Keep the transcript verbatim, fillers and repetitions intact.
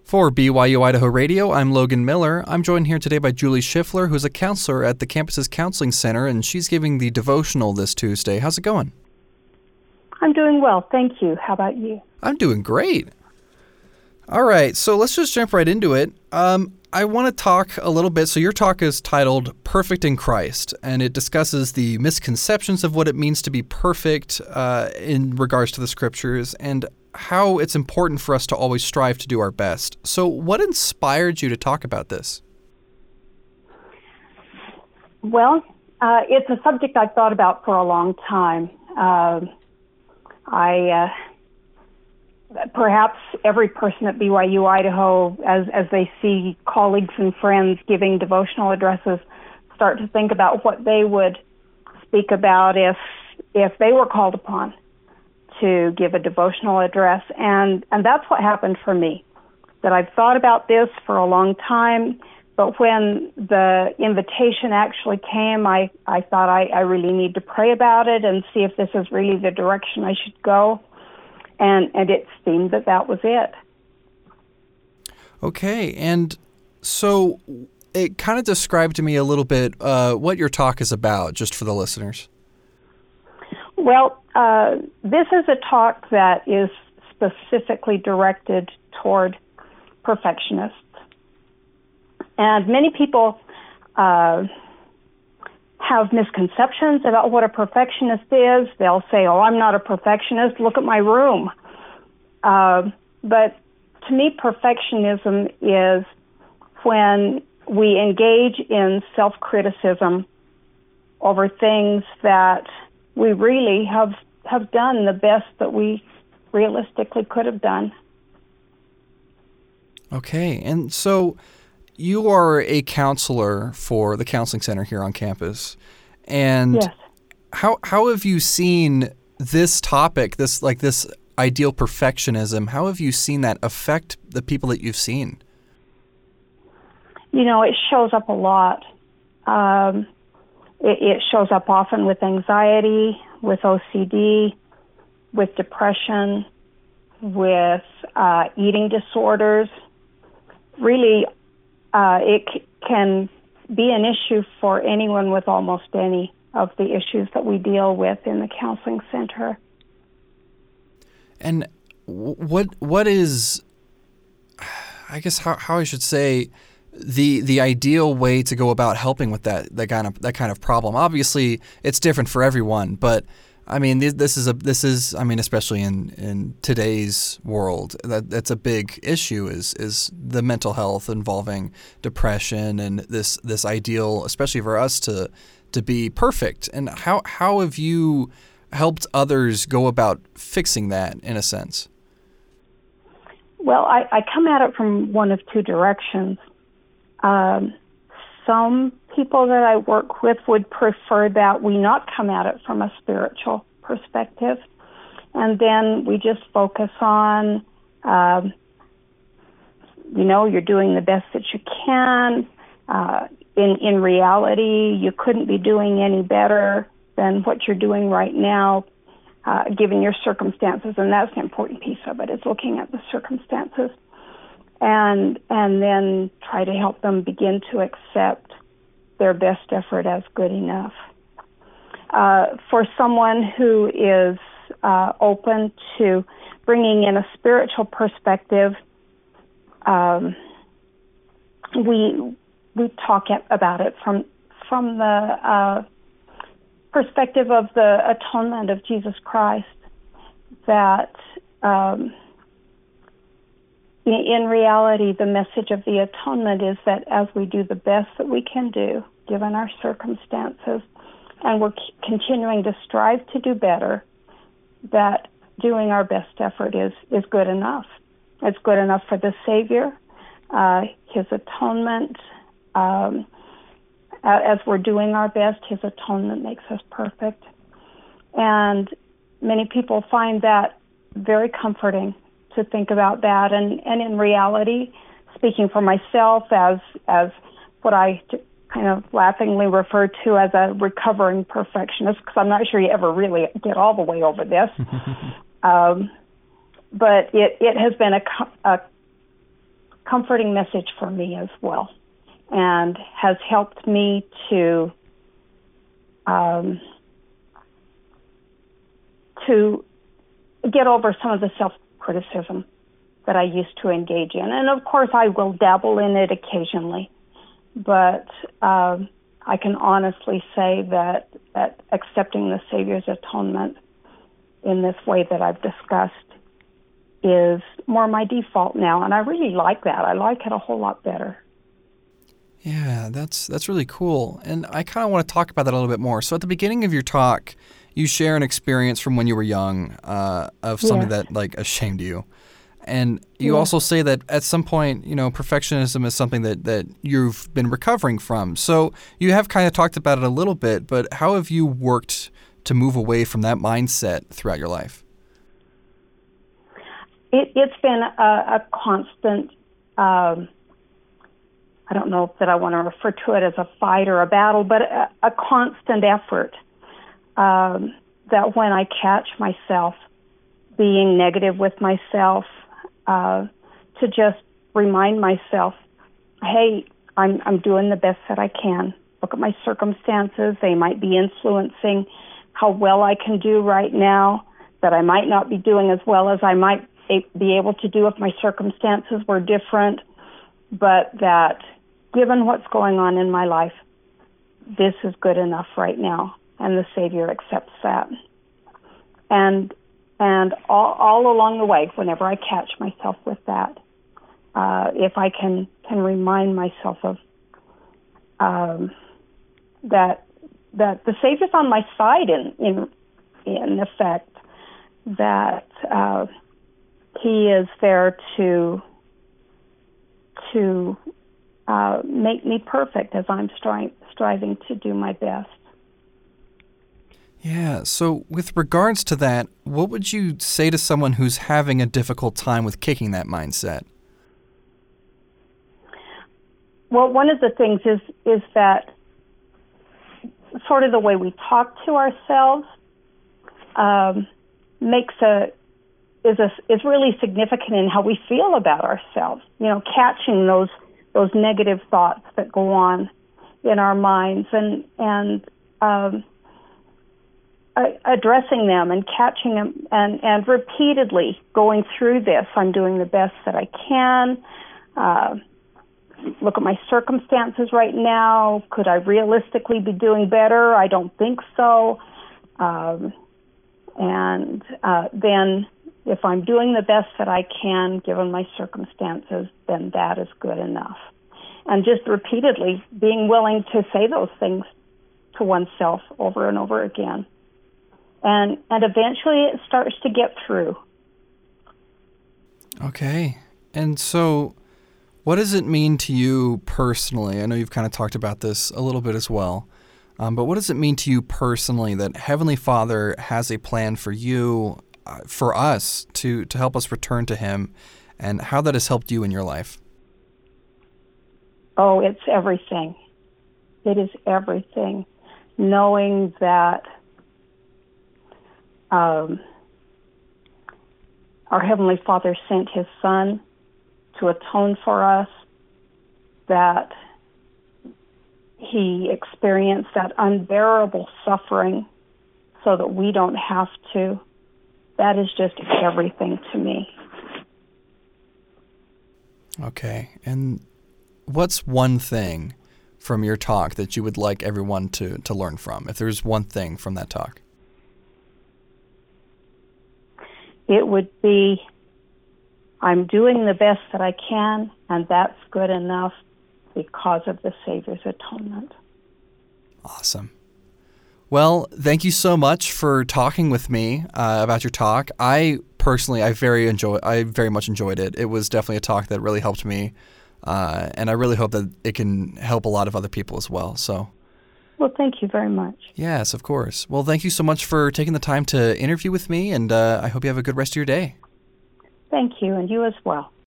For B Y U Idaho Radio, I'm Logan Miller. I'm joined here today by Julie Schiffler, who's a counselor at the campus's counseling center, and she's giving the devotional this Tuesday. How's it going? I'm doing well, thank you. How about you? I'm doing great. All right, so let's just jump right into it. Um, I want to talk a little bit. So your talk is titled Perfect in Christ, and it discusses the misconceptions of what it means to be perfect uh, in regards to the scriptures and how it's important for us to always strive to do our best. So what inspired you to talk about this? Well, uh, it's a subject I've thought about for a long time. Uh, I uh, perhaps every person at B Y U Idaho, as as they see colleagues and friends giving devotional addresses, start to think about what they would speak about if if they were called upon to give a devotional address, and and that's what happened for me. That I've thought about this for a long time, but when the invitation actually came, I, I thought I, I really need to pray about it and see if this is really the direction I should go, and and it seemed that that was it. Okay, and so it kind of described to me a little bit uh, what your talk is about, just for the listeners. Well, uh, this is a talk that is specifically directed toward perfectionists. And many people uh, have misconceptions about what a perfectionist is. They'll say, oh, I'm not a perfectionist, look at my room. Uh, but to me, perfectionism is when we engage in self-criticism over things that we really have have done the best that we realistically could have done. Okay, and so you are a counselor for the counseling center here on campus, and yes. how how have you seen this topic, this like this ideal perfectionism? How have you seen that affect the people that you've seen? You know, it shows up a lot. Um, It, it shows up often with anxiety, with O C D, with depression, with uh, eating disorders. Really, uh, it c- can be an issue for anyone with almost any of the issues that we deal with in the counseling center. And what what is, I guess how, how I should say, the the ideal way to go about helping with that that kind of that kind of problem? Obviously, it's different for everyone, but I mean, this, this is a this is I mean, especially in, in today's world, that that's a big issue is is the mental health involving depression and this this ideal, especially for us to to be perfect. And how how have you helped others go about fixing that in a sense? Well, I, I come at it from one of two directions. Um, some people that I work with would prefer that we not come at it from a spiritual perspective, and then we just focus on, um, you know, you're doing the best that you can. Uh, in in reality, you couldn't be doing any better than what you're doing right now, uh, given your circumstances, and that's an important piece of it, is looking at the circumstances. And and then try to help them begin to accept their best effort as good enough. Uh, for someone who is uh, open to bringing in a spiritual perspective, um, we we talk about it from from the uh, perspective of the atonement of Jesus Christ. That. Um, In reality, the message of the atonement is that as we do the best that we can do, given our circumstances, and we're c- continuing to strive to do better, that doing our best effort is, is good enough. It's good enough for the Savior, uh, His atonement. Um, as we're doing our best, His atonement makes us perfect. And many people find that very comforting to think about that, and, and in reality, speaking for myself as as what I kind of laughingly refer to as a recovering perfectionist, because I'm not sure you ever really get all the way over this. um, but it, it has been a, a comforting message for me as well, and has helped me to um, to get over some of the self-criticism that I used to engage in. And of course, I will dabble in it occasionally, but um, I can honestly say that, that accepting the Savior's atonement in this way that I've discussed is more my default now, and I really like that. I like it a whole lot better. Yeah, that's that's really cool. And I kind of want to talk about that a little bit more. So at the beginning of your talk, you share an experience from when you were young uh, of something Yes. that like ashamed you. And you Yes. also say that at some point, you know, perfectionism is something that, that you've been recovering from. So you have kind of talked about it a little bit, but how have you worked to move away from that mindset throughout your life? It, it's been a, a constant, um, I don't know that I want to refer to it as a fight or a battle, but a, a constant effort um, that when I catch myself being negative with myself, uh, to just remind myself, hey, I'm, I'm doing the best that I can. Look at my circumstances. They might be influencing how well I can do right now, that I might not be doing as well as I might be able to do if my circumstances were different, but that given what's going on in my life, this is good enough right now, and the Savior accepts that. And and all, all along the way, whenever I catch myself with that, uh, if I can can remind myself of um, that that the Savior's on my side in in in effect, that uh, He is there to to uh, make me perfect as I'm stri- striving to do my best. Yeah, so with regards to that, what would you say to someone who's having a difficult time with kicking that mindset? Well, one of the things is is that sort of the way we talk to ourselves um, makes a is a, is really significant in how we feel about ourselves. You know, catching those those negative thoughts that go on in our minds, and and um, addressing them and catching them, and and repeatedly going through this. I'm doing the best that I can. Uh, look at my circumstances right now. Could I realistically be doing better? I don't think so. Um, and uh, then if I'm doing the best that I can, given my circumstances, then that is good enough. And just repeatedly being willing to say those things to oneself over and over again. And and eventually it starts to get through. Okay. And so what does it mean to you personally? I know you've kind of talked about this a little bit as well. Um, but what does it mean to you personally that Heavenly Father has a plan for you, uh, for us, to, to help us return to Him, and how that has helped you in your life? Oh, it's everything. It is everything. Knowing that um, our Heavenly Father sent His Son to atone for us, that He experienced that unbearable suffering so that we don't have to. That is just everything to me. Okay. And what's one thing from your talk that you would like everyone to, to learn from, if there's one thing from that talk? It would be, I'm doing the best that I can, and that's good enough because of the Savior's atonement. Awesome. Well, thank you so much for talking with me uh, about your talk. I personally, I very enjoy, I very much enjoyed it. It was definitely a talk that really helped me, uh, and I really hope that it can help a lot of other people as well. So, well, thank you very much. Yes, of course. Well, thank you so much for taking the time to interview with me, and uh, I hope you have a good rest of your day. Thank you, and you as well.